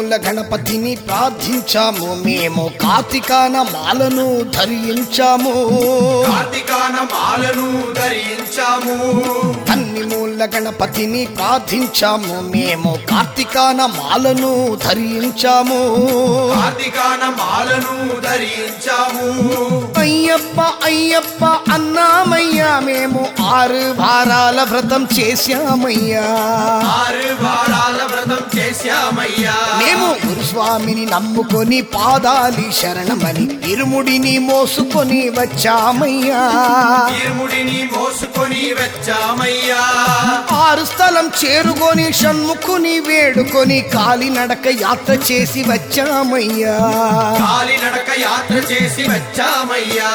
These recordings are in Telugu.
మూల గణపతిని ప్రార్థించాము మేము కార్తీకాన మాలను ధరించాము కార్తీకాన మాలను ధరించాము అన్ని మూల గణపతిని ప్రార్థించాము మేము కార్తీకాన మాలను ధరించాము కార్తీకాన మాలను ధరించాము అయ్యప్ప అయ్యప్ప అన్నామయ్యా మేము 6 వారాల వ్రతం చేశామయ్యా 6 వారాల వ్రతం చేశామయ్యా మేము గురుస్వామిని నమ్ముకొని పాదాలి శరణమని ఇరుముడిని మోసుకొని వచ్చామయ్యా ఇరుముడిని మోసుకొని వచ్చామయ్యా 6 స్థలం చేరుకొని షణ్ముఖుని వేడుకొని కాలినడక యాత్ర చేసి వచ్చామయ్యా కాలినడక యాత్ర చేసి వచ్చామయ్యా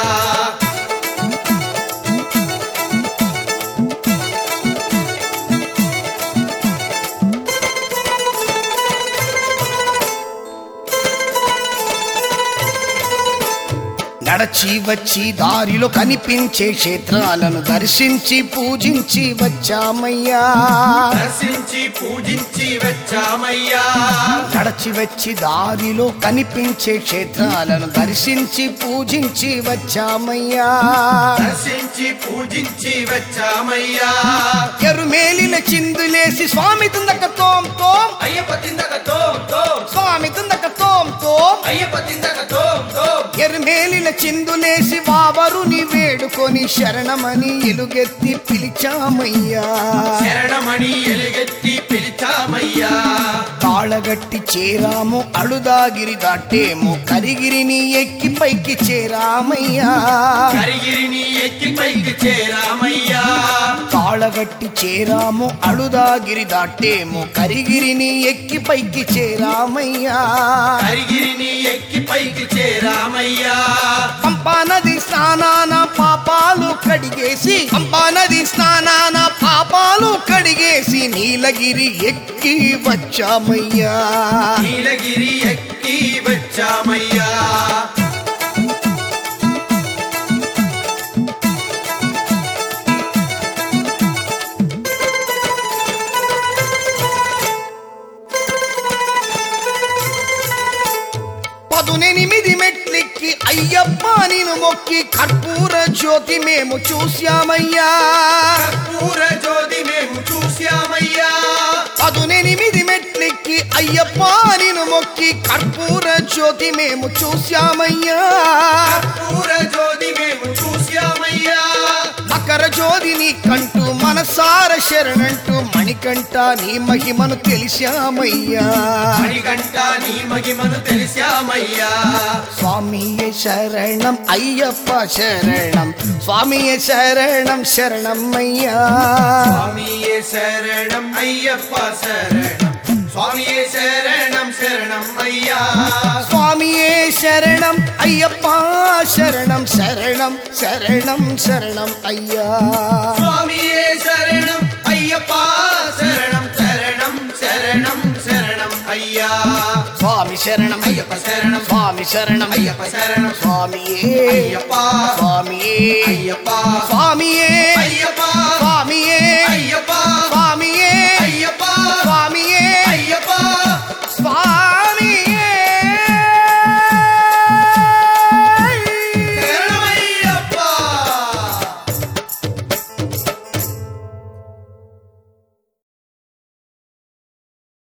నడచి వచ్చి దారిలో కనిపించే క్షేత్రాలను దర్శించి పూజించి వచ్చామయ్యా దర్శించి పూజించి వచ్చామయ్యా నడచి వచ్చి దారిలో కనిపించే క్షేత్రాలను దర్శించి పూజించి వచ్చామయ్యా దర్శించి పూజించి వచ్చామయ్యా ఎరుమేలిన చిందులేసి స్వామి తుందక తోం తోం అయ్యప్ప తిందక తోం తోం స్వామి తుందక తోం తోం అయ్యప్ప తిందక తోం తోం ఎరుమేలిన చిందులేసి వావరుని వేడుకొని శరణమని ఎలుగెత్తి పిలిచామయ్యా శరణమణి ఎలుగెత్తి పిలిచామయ్యా తాళగట్టి చేరాము అడుదాగిరి దాటేము కరిగిరిని ఎక్కి పైకి చేరామయ్యా కరిగిరిని ఎక్కి పైకి చేరామయ్యా తాళగట్టి చేరాము అడుదాగిరి దాటేము కరిగిరిని ఎక్కి పైకి చేరామయ్యా కరిగిరిని ఎక్కి పైకి చేరామయ్యా పంపానది స్నానాన పాపాలు కడిగేసి పంపానది స్నానాన పాపాలు కడిగేసి నీలగిరి ఎక్కి వచ్చామయ్యా నీలగిరి ఎక్కి వచ్చామయ్యా పదునెనిమిది మెట్లెక్కి అయ్యప్ప నిన్ను మొక్కి కర్పూర జ్యోతి మేము చూశామయ్యా కర్పూర జ్యోతి మేము చూశామయ్యా 18 మెట్లెక్కి అయ్యప్ప నిన్ను మొక్కి కర్పూర జ్యోతి మేము చూశామయ్యా కర్పూర జ్యోతి మేము చూశామయ్యా మకర జ్యోతిని కంటూ మనసార శరణంటూ మణికంఠ నీ మహిమను తెలిసామయ్యా మణికంఠ నీ మహిమను తెలిసామయ్యా స్వామియే శరణం అయ్యప్ప శరణం స్వామియే శరణం శరణమయ్యా స్వామియే శరణం అయ్యప్ప శరణం స్వామియే శరణం శరణం అయ్యా స్వామియే శరణం అయ్యప్ప శరణం శరణం శరణం శరణం అయ్యా స్వామియే శరణం అయ్యప్ప శరణం శరణం శరణం శరణం అయ్యా స్వామి శరణం అయ్యప్ప శరణం స్వామి శరణం అయ్యప్ప శరణం స్వామియే అయ్యప్ప స్వామియే అయ్యప్ప స్వామియే అయ్యప్ప